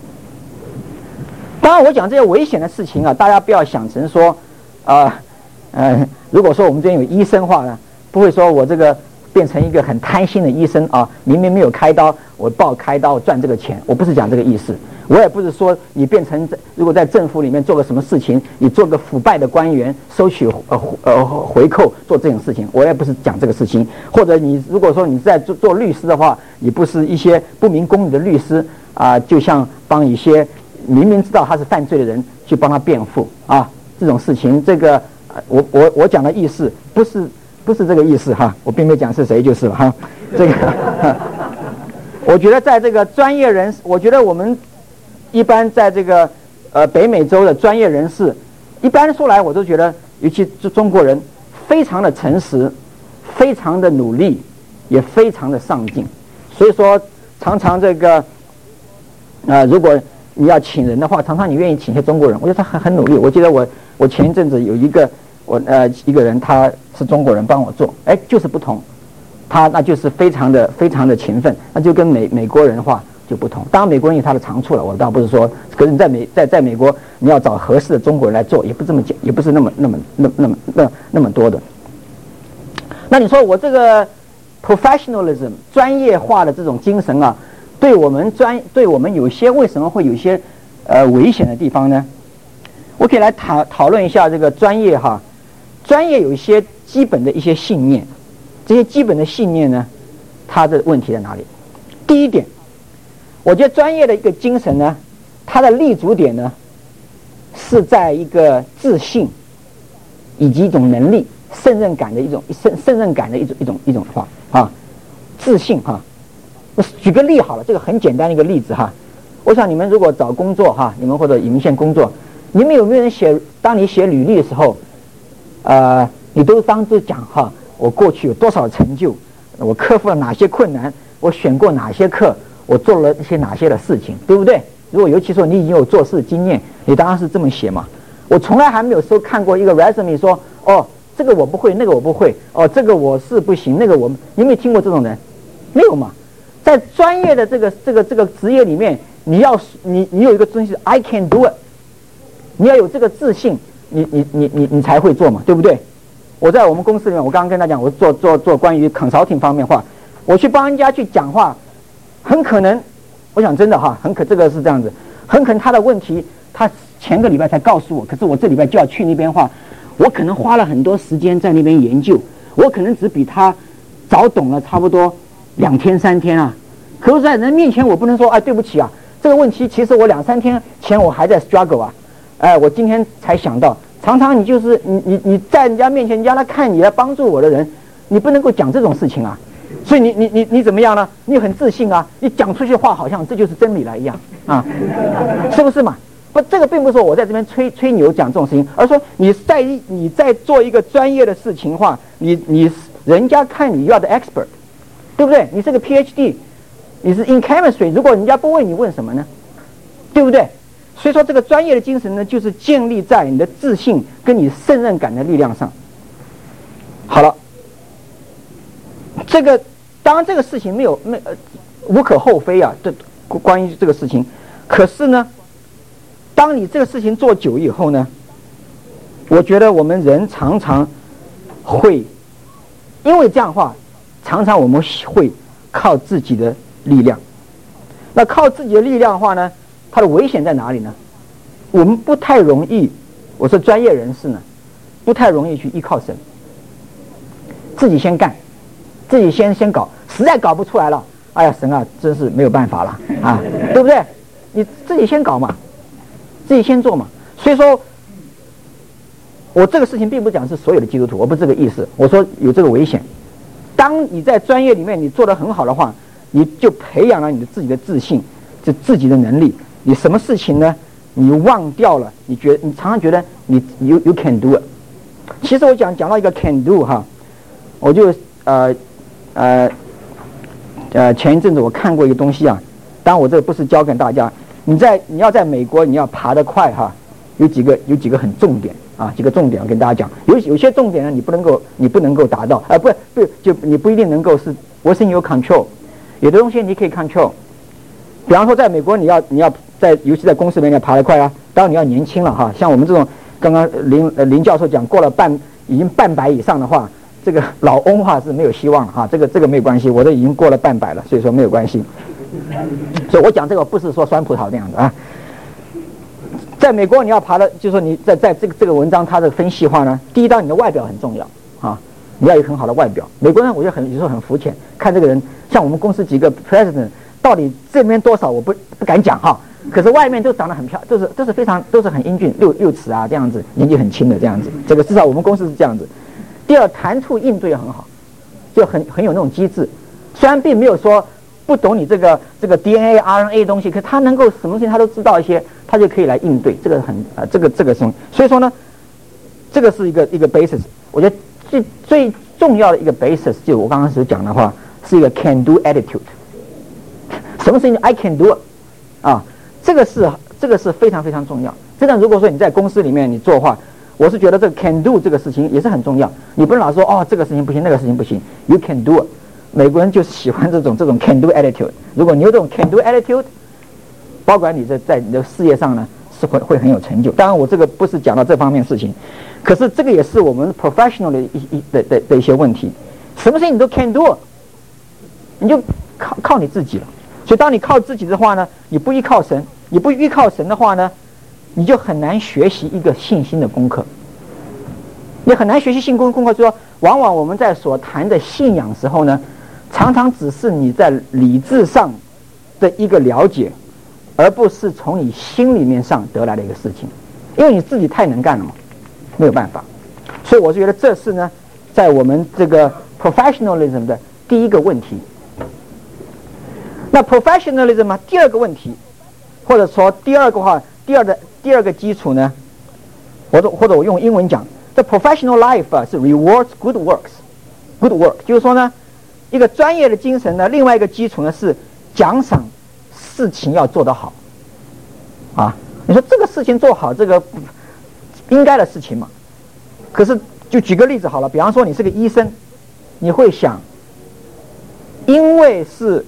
当然，我讲这些危险的事情啊，大家不要想成说，如果说我们这边有医生的话呢，不会说我这个变成一个很贪心的医生啊，明明没有开刀，我报开刀赚这个钱，我不是讲这个意思。我也不是说你变成如果在政府里面做个什么事情，你做个腐败的官员，收取回扣做这种事情，我也不是讲这个事情。或者你如果说你在做律师的话，你不是一些不明公理的律师啊，就像帮一些明明知道他是犯罪的人去帮他辩护啊，这种事情，这个我讲的意思不是这个意思哈，我并没讲是谁就是了哈。这个我觉得在这个专业人士，我觉得我们一般在这个北美洲的专业人士，一般说来我都觉得，尤其是中国人，非常的诚实，非常的努力，也非常的上进。所以说，常常这个如果你要请人的话，常常你愿意请些中国人，我觉得他很努力。我记得我前一阵子有一个人，他是中国人帮我做，就是不同，他那就是非常的勤奋，那就跟美国人的话就不同。当然美国人有他的长处了，我倒不是说，可是你在美国你要找合适的中国人来做，也不是那么多的。那你说我这个 professionalism 专业化的这种精神啊，对我们有些为什么会有些危险的地方呢？我可以来讨论一下这个专业哈。专业有一些基本的一些信念这些基本的信念呢，它的问题在哪里？第一点，我觉得专业的一个精神呢，它的立足点呢，是在一个自信以及一种能力、胜任感的一种话啊，自信哈。我举个例好了，这个很简单的一个例子哈。我想你们如果找工作哈，你们或者影线工作，你们有没有人当你写履历的时候，你都当着讲哈，我过去有多少成就，我克服了哪些困难，我选过哪些课，我做了一些哪些的事情，对不对？如果尤其说你已经有做事经验，你当然是这么写嘛。我从来还没有看过一个 resume 说，哦，这个我不会，那个我不会，哦，这个我是不行，那个我，你有没有听过这种人？没有嘛。在专业的这个职业里面，你有一个东西 I can do it， 你要有这个自信，你才会做嘛，对不对？我在我们公司里面，我刚刚跟他讲，我做关于 consulting 方面话，我去帮人家去讲话，很可能，我想真的哈，这个是这样子，很可能他的问题，他前个礼拜才告诉我，可是我这礼拜就要去那边话，我可能花了很多时间在那边研究，我可能只比他早懂了差不多2天3天啊，可是在人面前我不能说对不起啊，这个问题其实我2、3天前我还在 struggle 啊，我今天才想到。常常你就是你在人家面前，人家来看你来帮助我的人，你不能够讲这种事情啊，所以你怎么样呢？你很自信啊，你讲出去的话好像这就是真理了一样啊，是不是嘛？不，这个并不是说我在这边吹牛讲这种事情，而是说你在做一个专业的事情的话，人家看你要的 expert， 对不对？你是个 PhD， 你是 in chemistry， 如果人家不问你问什么呢？对不对？所以说这个专业的精神呢，就是建立在你的自信跟你胜任感的力量上。好了，当然这个事情无可厚非啊，关于这个事情。可是呢，当你这个事情做久以后呢，我觉得我们人常常会因为这样的话，常常我们会靠自己的力量。那靠自己的力量的话呢，它的危险在哪里呢？我们不太容易，我说专业人士呢，不太容易去依靠神，自己先干，自己先搞，实在搞不出来了，哎呀，神啊，真是没有办法了啊，对不对？你自己先搞嘛，自己先做嘛。所以说，我这个事情并不讲是所有的基督徒，我不是这个意思。我说有这个危险，当你在专业里面你做得很好的话，你就培养了你的自己的自信，就自己的能力。你什么事情呢？你忘掉了，你常常觉得you can do it。其实我讲到一个 can do 哈，我就前一阵子我看过一个东西啊，当然我这个不是教给大家，你要在美国你要爬得快哈，有几个很重点啊，几个重点我跟大家讲，有些重点呢你不能够达到，就你不一定能够是 within your control， 有的东西你可以 control。比方说在美国你要尤其在公司里面要爬得快啊，当然你要年轻了哈，像我们这种刚刚林教授讲过了已经半百以上的话，这个老翁话是没有希望了哈，这个没有关系，我都已经过了半百了，所以说没有关系。所以我讲这个不是说酸葡萄那样的啊。在美国你要爬的，就是说你在这个文章它的分析话呢，第一当你的外表很重要啊，你要有很好的外表。美国人我觉得有时候很肤浅，看这个人，像我们公司几个 president。到底这边多少我不敢讲哈，可是外面都长得很漂亮，都是很英俊，6尺啊这样子，年纪很轻的这样子，这个至少我们公司是这样子。第二，谈吐应对很好，就很有那种机智，虽然并没有说不懂你这个 DNA RNA 东西，可他能够什么东西他都知道一些，他就可以来应对，这个这个是，所以说呢，这个是一个 basis， 我觉得最重要的一个 basis， 就我刚刚所讲的话，是一个 can do attitude。什么事情 I can do it 啊，这个是非常非常重要。真的，如果说你在公司里面你做的话，我是觉得这个 can do 这个事情也是很重要。你不能老说这个事情不行，那个事情不行。You can do it。美国人就是喜欢这种 can do attitude。如果你有这种 can do attitude， 包括你在你的事业上呢是会很有成就。当然，我这个不是讲到这方面事情，可是这个也是我们 professional 的一些问题。什么事情你都 can do， 你就靠你自己了。所以当你靠自己的话呢，你不依靠神，你不依靠神的话呢，你就很难学习一个信心的功课。 你很难学习信功课，说往往我们在所谈的信仰时候呢，常常只是你在理智上的一个了解，而不是从你心里面上得来的一个事情，因为你自己太能干了嘛，没有办法。所以我觉得这是呢，在我们这个 professionalism 的第一个问题。那 professionalism 啊，第二个问题，或者说第二个基础呢，或者我用英文讲，这 professional life 啊是 rewards good work， 就是说呢，一个专业的精神呢，另外一个基础呢是奖赏事情要做得好，啊，你说这个事情做好，这个应该的事情嘛。可是就举个例子好了，比方说你是个医生，你会想，因为是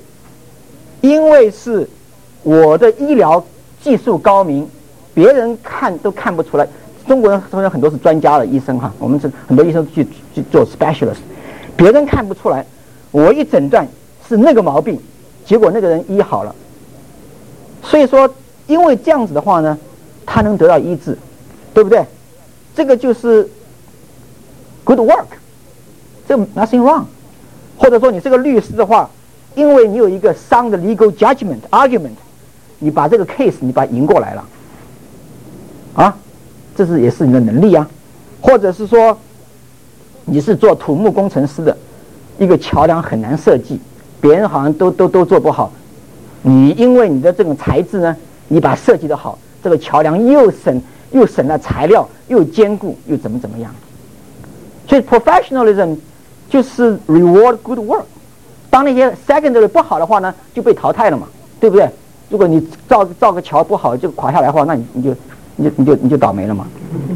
我的医疗技术高明，别人都看不出来。中国人很多是专家的医生哈，我们是很多医生去做 specialist， 别人看不出来，我一诊断是那个毛病，结果那个人医好了。所以说，因为这样子的话呢，他能得到医治，对不对？这个就是 good work， 这个 nothing wrong。或者说你是个律师的话，因为你有一个sound legal judgment argument， 你把这个 case 你把它赢过来了，啊，这也是你的能力啊。或者是说你是做土木工程师的，一个桥梁很难设计，别人好像都做不好，你因为你的这种才智呢，你把它设计的好，这个桥梁又省了材料，又坚固，又怎么样。所以 professionalism 就是 reward good work。当那些 secondary 不好的话呢，就被淘汰了嘛，对不对？如果你造个桥不好就垮下来的话，那你就倒霉了嘛。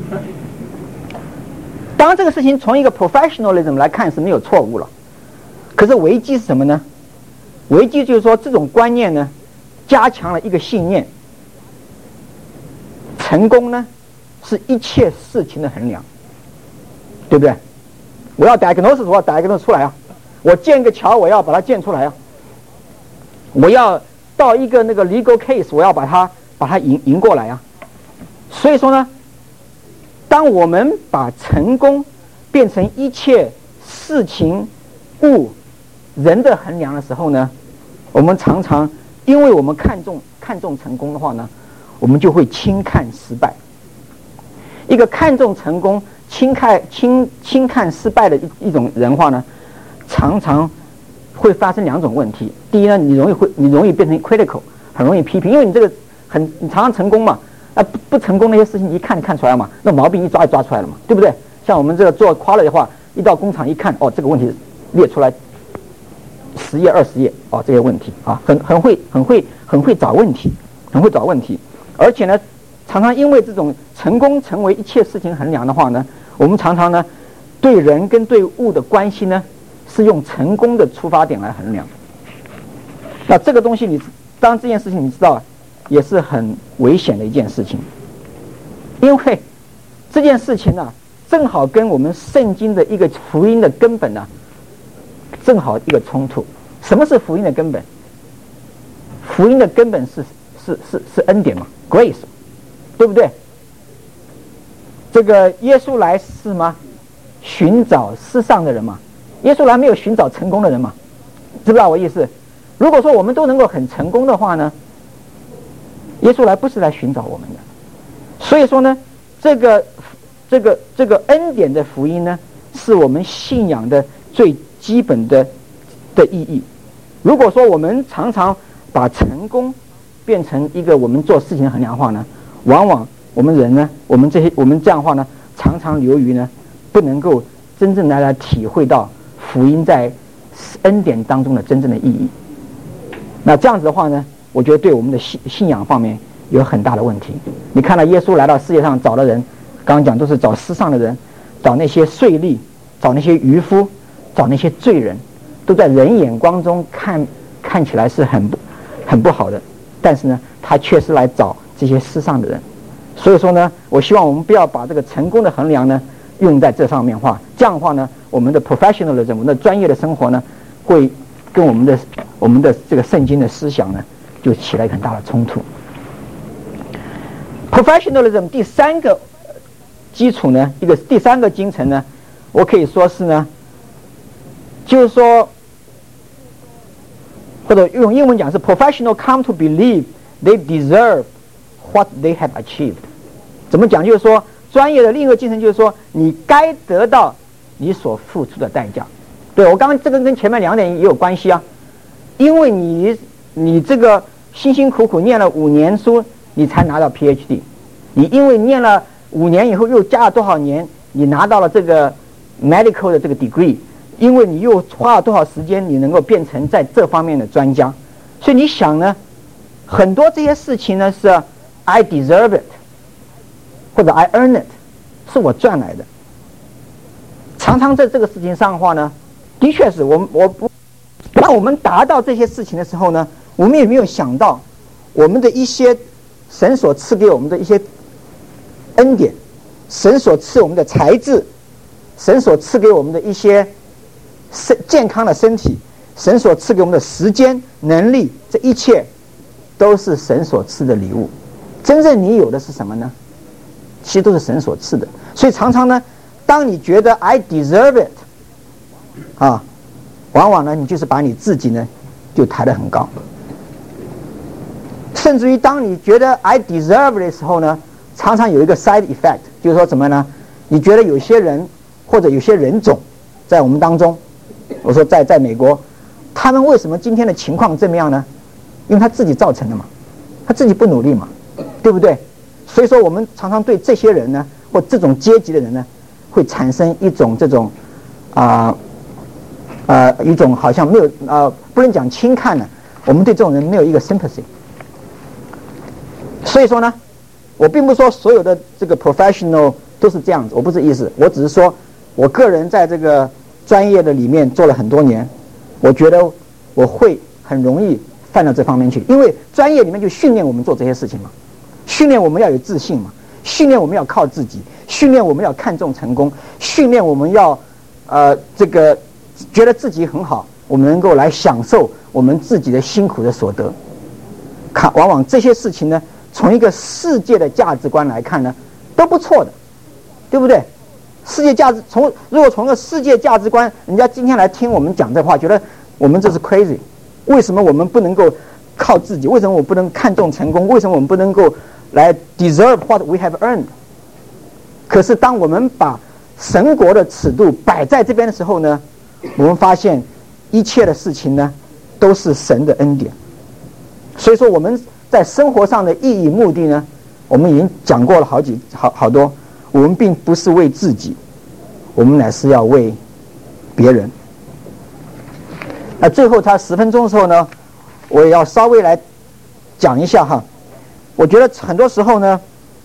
当然这个事情从一个 professionalism 来看是没有错误了，可是危机是什么呢？危机就是说这种观念呢，加强了一个信念：成功呢是一切事情的衡量，对不对？我要 diagnosis， 我要 diagnose 出来啊。我建个桥，我要把它建出来啊！我要到一个那个 legal case， 我要把它赢过来啊！所以说呢，当我们把成功变成一切事情物人的衡量的时候呢，我们常常因为我们看重成功的话呢，我们就会轻看失败。一个看重成功、轻看失败的一种人话呢，常常会发生两种问题。第一呢，你容易变成 critical， 很容易批评，因为你这个你常常成功嘛，不成功那些事情你一看就看出来嘛，那毛病一抓就抓出来了嘛，对不对？像我们这个做 quality 的话，一到工厂一看，哦，这个问题列出来10页20页，哦，这些问题啊，很会找问题，而且呢，常常因为这种成功成为一切事情衡量的话呢，我们常常呢对人跟对物的关系呢，是用成功的出发点来衡量。那这个东西当这件事情你知道，也是很危险的一件事情，因为这件事情呢，正好跟我们圣经的一个福音的根本呢，正好一个冲突。什么是福音的根本？福音的根本是恩典嘛 ，grace， 对不对？这个耶稣来是什么？寻找世上的人嘛。耶稣来没有寻找成功的人嘛，知不知道我意思？如果说我们都能够很成功的话呢，耶稣来不是来寻找我们的。所以说呢，这个恩典的福音呢，是我们信仰的最基本的意义。如果说我们常常把成功变成一个我们做事情的衡量的话呢，往往我们人呢，我们这样的话呢，常常流于呢，不能够真正来体会到福音在恩典当中的真正的意义。那这样子的话呢，我觉得对我们的信仰方面有很大的问题。你看到耶稣来到世界上找的人，刚刚讲都是找世上的人，找那些税吏，找那些渔夫，找那些罪人，都在人眼光中看起来是很不好的，但是呢，他却是来找这些世上的人。所以说呢，我希望我们不要把这个成功的衡量呢用在这上面话，这样的话呢，我们的 professionalism， 我们的专业的生活呢，会跟我们的这个圣经的思想呢，就起了一个很大的冲突。professionalism 第三个基础呢，一个第三个精神呢，我可以说是呢，就是说，或者用英文讲是 professional come to believe they deserve what they have achieved。怎么讲？就是说，专业的另一个精神就是说，你该得到你所付出的代价。对，我刚刚这个跟前面2点也有关系啊，因为你这个辛辛苦苦念了5年书，你才拿到 PhD。你因为念了5年以后又加了多少年，你拿到了这个 medical 的这个 degree， 因为你又花了多少时间，你能够变成在这方面的专家。所以你想呢，很多这些事情呢是 I deserve it， 或者 I earn it， 是我赚来的。常常在这个事情上的话呢，的确是当我们达到这些事情的时候呢，我们也没有想到我们的一些神所赐给我们的一些恩典，神所赐我们的才智，神所赐给我们的一些健康的身体，神所赐给我们的时间能力，这一切都是神所赐的礼物。真正你有的是什么呢？其实都是神所赐的。所以常常呢，当你觉得 I deserve it 啊，往往呢你就是把你自己呢就抬得很高。甚至于当你觉得 I deserve 的时候呢，常常有一个 side effect， 就是说什么呢？你觉得有些人或者有些人种在我们当中，我说在美国，他们为什么今天的情况这么样呢？因为他自己造成的嘛，他自己不努力嘛，对不对？所以说我们常常对这些人呢，或这种阶级的人呢，会产生一种这种一种好像没有不能讲轻看呢，我们对这种人没有一个 sympathy。所以说呢，我并不是说所有的这个 professional 都是这样子，我不是意思，我只是说我个人在这个专业的里面做了很多年，我觉得我会很容易犯到这方面去，因为专业里面就训练我们做这些事情嘛，训练我们要有自信嘛，训练我们要靠自己，训练我们要看重成功，训练我们要这个觉得自己很好，我们能够来享受我们自己的辛苦的所得。往往这些事情呢，从一个世界的价值观来看呢，都不错的，对不对？世界价值如果从一个世界价值观，人家今天来听我们讲这话，觉得我们这是 crazy。为什么我们不能够靠自己？为什么我不能看重成功？为什么我们不能够来 deserve what we have earned？ 可是当我们把神国的尺度摆在这边的时候呢，我们发现一切的事情呢，都是神的恩典。所以说我们在生活上的意义目的呢，我们已经讲过了好多。我们并不是为自己，我们乃是要为别人。那最后他10分钟的时候呢，我也要稍微来讲一下哈。我觉得很多时候呢，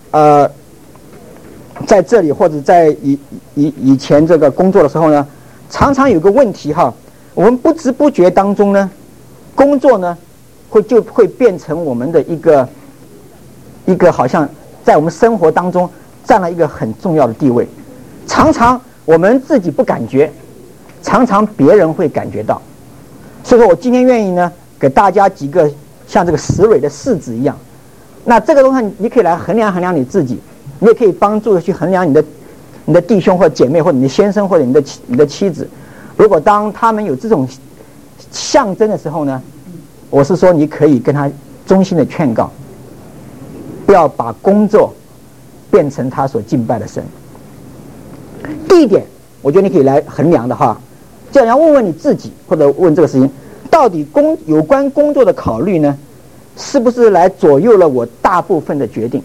在这里或者在以前这个工作的时候呢，常常有个问题哈，我们不知不觉当中呢，工作呢就会变成我们的一个好像在我们生活当中占了一个很重要的地位，常常我们自己不感觉，常常别人会感觉到。所以说我今天愿意呢，给大家几个像这个石蕊的式子一样。那这个东西你可以来衡量衡量你自己，你也可以帮助去衡量你的弟兄或姐妹，或者你的先生或者你的妻子。如果当他们有这种象征的时候呢，我是说你可以跟他衷心的劝告，不要把工作变成他所敬拜的神。第一点，我觉得你可以来衡量的哈，就要问问你自己，或者问这个事情，到底有关工作的考虑呢，是不是来左右了我大部分的决定？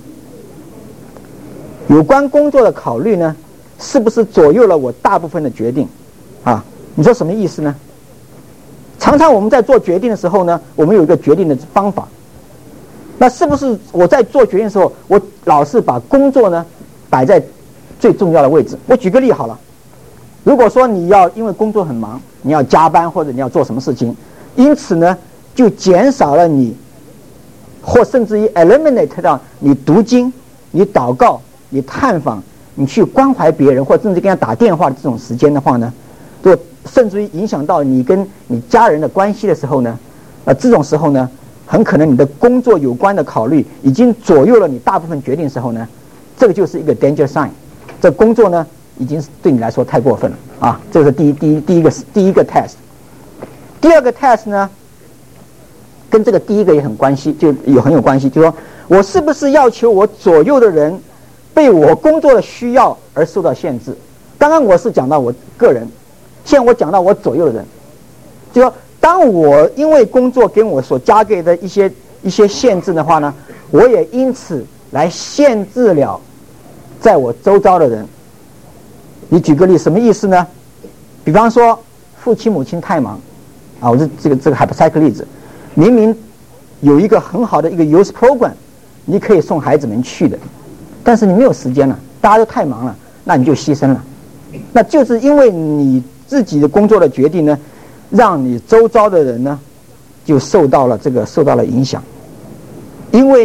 有关工作的考虑呢，是不是左右了我大部分的决定？啊，你说什么意思呢？常常我们在做决定的时候呢，我们有一个决定的方法。那是不是我在做决定的时候，我老是把工作呢摆在最重要的位置？我举个例好了，如果说你要因为工作很忙，你要加班或者你要做什么事情，因此呢就减少了你，或甚至于 eliminate 到你读经、你祷告、你探访、你去关怀别人，或甚至跟他打电话的这种时间的话呢，就甚至于影响到你跟你家人的关系的时候呢，这种时候呢，很可能你的工作有关的考虑已经左右了你大部分决定的时候呢，这个就是一个 danger sign， 这工作呢已经是对你来说太过分了啊！这是第一个 test。第二个 test 呢，跟这个第一个也很有关系，就是说我是不是要求我左右的人被我工作的需要而受到限制？刚刚我是讲到我个人，现在我讲到我左右的人，就说当我因为工作给我所加给的一些限制的话呢，我也因此来限制了在我周遭的人。你举个例，什么意思呢？比方说父亲母亲太忙啊，我这个 hypothetical 例子，明明有一个很好的一个 youth program， 你可以送孩子们去的，但是你没有时间了，大家都太忙了，那你就牺牲了。那就是因为你自己的工作的决定呢，让你周遭的人呢就受到了影响。因为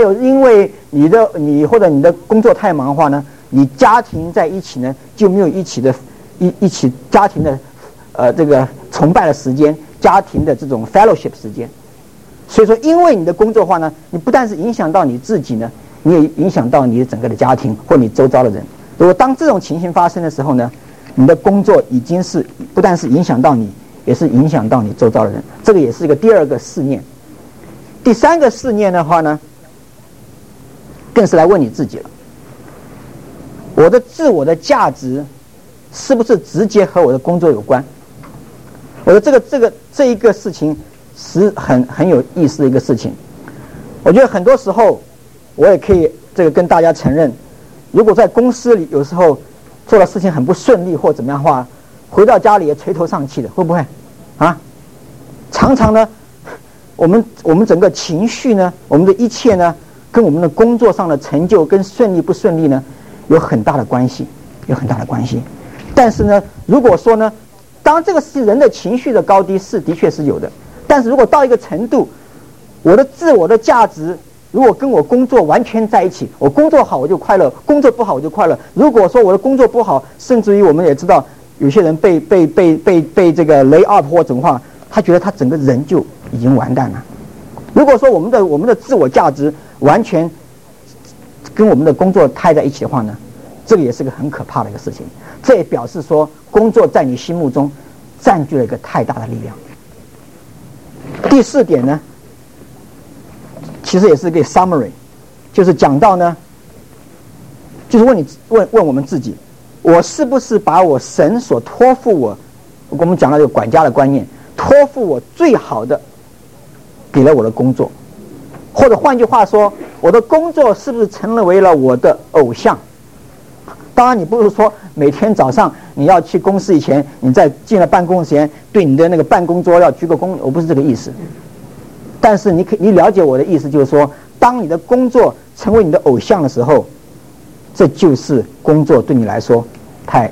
你或者你的工作太忙的话呢，你家庭在一起呢就没有一起家庭的这个崇拜的时间，家庭的这种 fellowship 时间。所以说因为你的工作的话呢，你不但是影响到你自己呢，你也影响到你整个的家庭或你周遭的人。如果当这种情形发生的时候呢，你的工作已经是不但是影响到你，也是影响到你周遭的人。这个也是一个第二个试验。第三个试验的话呢，更是来问你自己了。我的自我的价值是不是直接和我的工作有关？我的这一个事情是很有意思的一个事情。我觉得很多时候我也可以跟大家承认，如果在公司里有时候做的事情很不顺利或怎么样的话，回到家里也垂头丧气的，会不会啊？常常呢我们整个情绪呢，我们的一切呢，跟我们的工作上的成就跟顺利不顺利呢有很大的关系。但是呢，如果说呢，当这个是人的情绪的高低是的确是有的，但是如果到一个程度，我的自我的价值如果跟我工作完全在一起，我工作好我就快乐，工作不好我就快乐。如果说我的工作不好，甚至于我们也知道有些人被这个 lay up 或怎么话，他觉得他整个人就已经完蛋了。如果说我们的自我价值完全跟我们的工作tie在一起的话呢，这个也是个很可怕的一个事情。这也表示说工作在你心目中占据了一个太大的力量。第四点呢，其实也是个 summary， 就是讲到呢，就是问我们自己，我是不是把我神所托付我们讲到这个管家的观念，托付我最好的给了我的工作，或者换句话说，我的工作是不是成为了我的偶像？当然你不是说每天早上你要去公司以前，你在进了办公室前对你的那个办公桌要鞠个躬，我不是这个意思。但是你了解我的意思，就是说当你的工作成为你的偶像的时候，这就是工作对你来说太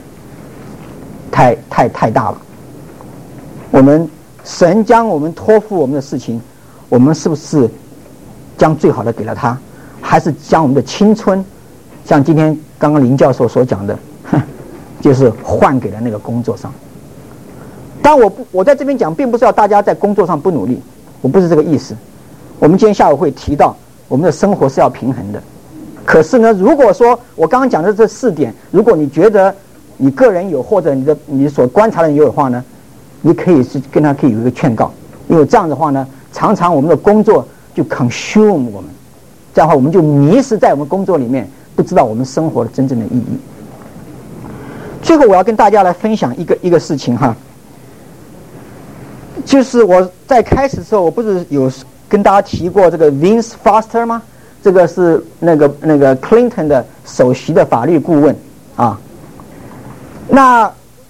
大了。神将我们托付我们的事情，我们是不是将最好的给了他，还是将我们的青春，像今天刚刚林教授所讲的，就是换给了那个工作上？当我在这边讲，并不是要大家在工作上不努力，我不是这个意思。我们今天下午会提到，我们的生活是要平衡的。可是呢，如果说我刚刚讲的这4点，如果你觉得你个人有，或者你所观察的人有的话呢，你可以是跟他可以有一个劝告，因为这样的话呢，常常我们的工作就 consume 我们，这样的话我们就迷失在我们工作里面，不知道我们生活的真正的意义。最后我要跟大家来分享一个事情哈，就是我在开始的时候，我不是有跟大家提过这个 Vince Foster 吗？这个是那个 Clinton 的首席的法律顾问啊。那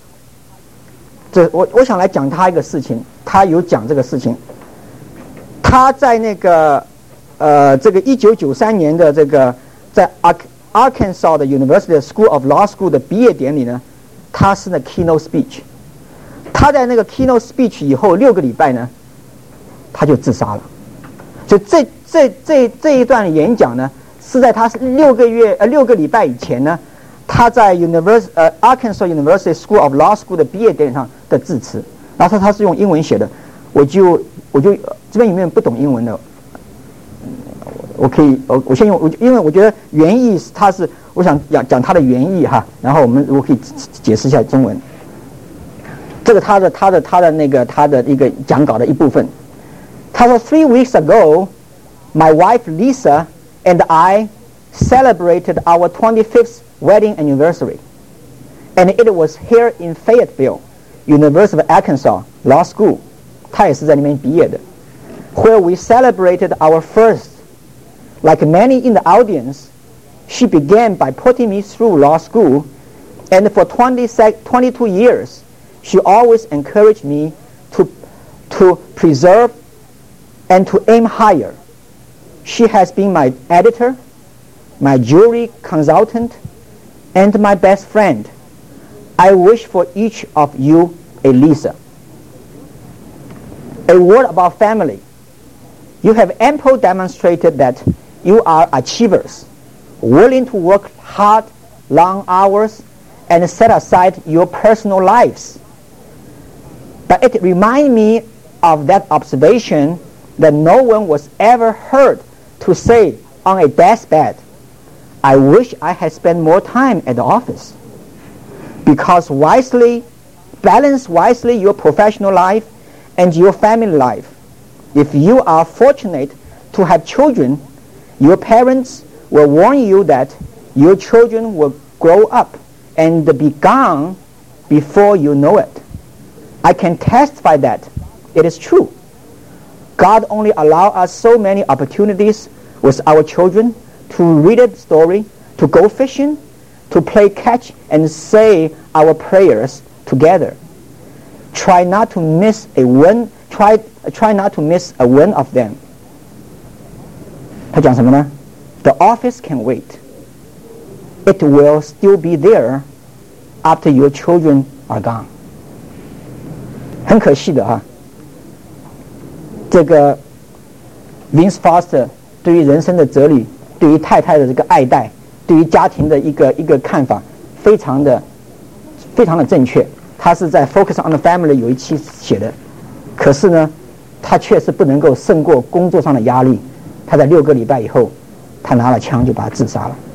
我想来讲他一个事情，他有讲这个事情。他在这个1993年的这个在 Arkansas 的 University School of Law School 的毕业典礼呢，他是那 keynote speech。他在那个 keynote speech 以后6个礼拜呢，他就自杀了。就这一段演讲呢，是在他6个礼拜以前呢，他在 Arkansas University School of Law School 的毕业典礼上的致辞。然后他是用英文写的，我就这边有没有不懂英文的？我可以我先用因为我觉得原意他是我想讲它的原意哈，然后我们如果可以解释一下中文。这个他的一个讲稿的一部分。他说 3 weeks ago, my wife Lisa and I celebrated our 25th wedding anniversary, and it was here in Fayetteville, University of Arkansas Law School. 他也是在那边毕业的。Where we celebrated our first. Like many in the audience, she began by putting me through law school, and for 22 years, she always encouraged me to preserve and to aim higher. She has been my editor, my jury consultant, and my best friend. I wish for each of you a Lisa. A word about family. You have ample demonstrated that you are achievers, willing to work hard, long hours, and set aside your personal lives. But it reminds me of that observation that no one was ever heard to say on a deathbed, I wish I had spent more time at the office. Because balance wisely your professional life and your family life. If you are fortunate to have children, your parents will warn you that your children will grow up and be gone before you know it. I can testify that it is true. God only allows us so many opportunities with our children to read a story, to go fishing, to play catch, and say our prayers together. Try not to miss a one. Try not to miss a one of them. 他讲什么呢？ The office can wait. It will still be there after your children are gone. 很可惜的哈，这个 Vince Foster 对于人生的哲理，对于太太的这个爱戴，对于家庭的一个看法，非常的正确。他是在 Focus on the Family 有一期写的，可是呢，他确实不能够胜过工作上的压力。他在6个礼拜以后，他拿了枪就把他自杀了。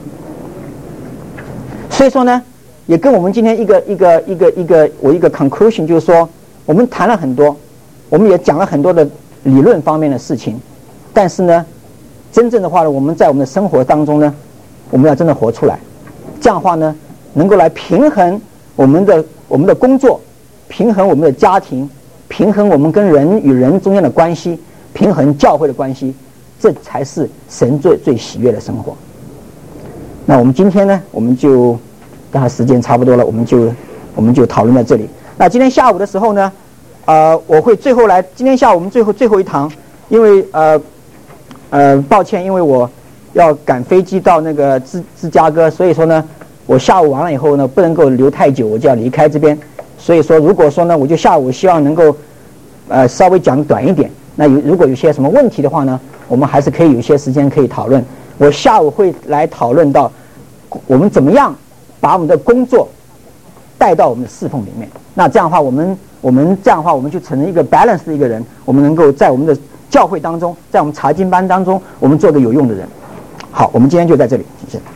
所以说呢，也跟我们今天一个 conclusion 就是说，我们谈了很多，我们也讲了很多的理论方面的事情，但是呢，真正的话呢，我们在我们的生活当中呢，我们要真的活出来，这样的话呢，能够来平衡我们的工作，平衡我们的家庭，平衡我们跟人与人中间的关系，平衡教会的关系，这才是神最喜悦的生活。那我们今天呢，我们就刚才时间差不多了，我们就讨论到这里。那今天下午的时候呢，我会最后来，今天下午我们最后一堂，因为抱歉，因为我要赶飞机到那个芝加哥，所以说呢，我下午完了以后呢，不能够留太久，我就要离开这边。所以说，如果说呢，我就下午希望能够稍微讲短一点。那如果有些什么问题的话呢，我们还是可以有一些时间可以讨论。我下午会来讨论到我们怎么样把我们的工作带到我们的侍奉里面。那这样的话，我们这样的话，我们就成了一个 balance 的一个人。我们能够在我们的教会当中，在我们查经班当中，我们做个有用的人。好，我们今天就在这里，谢谢。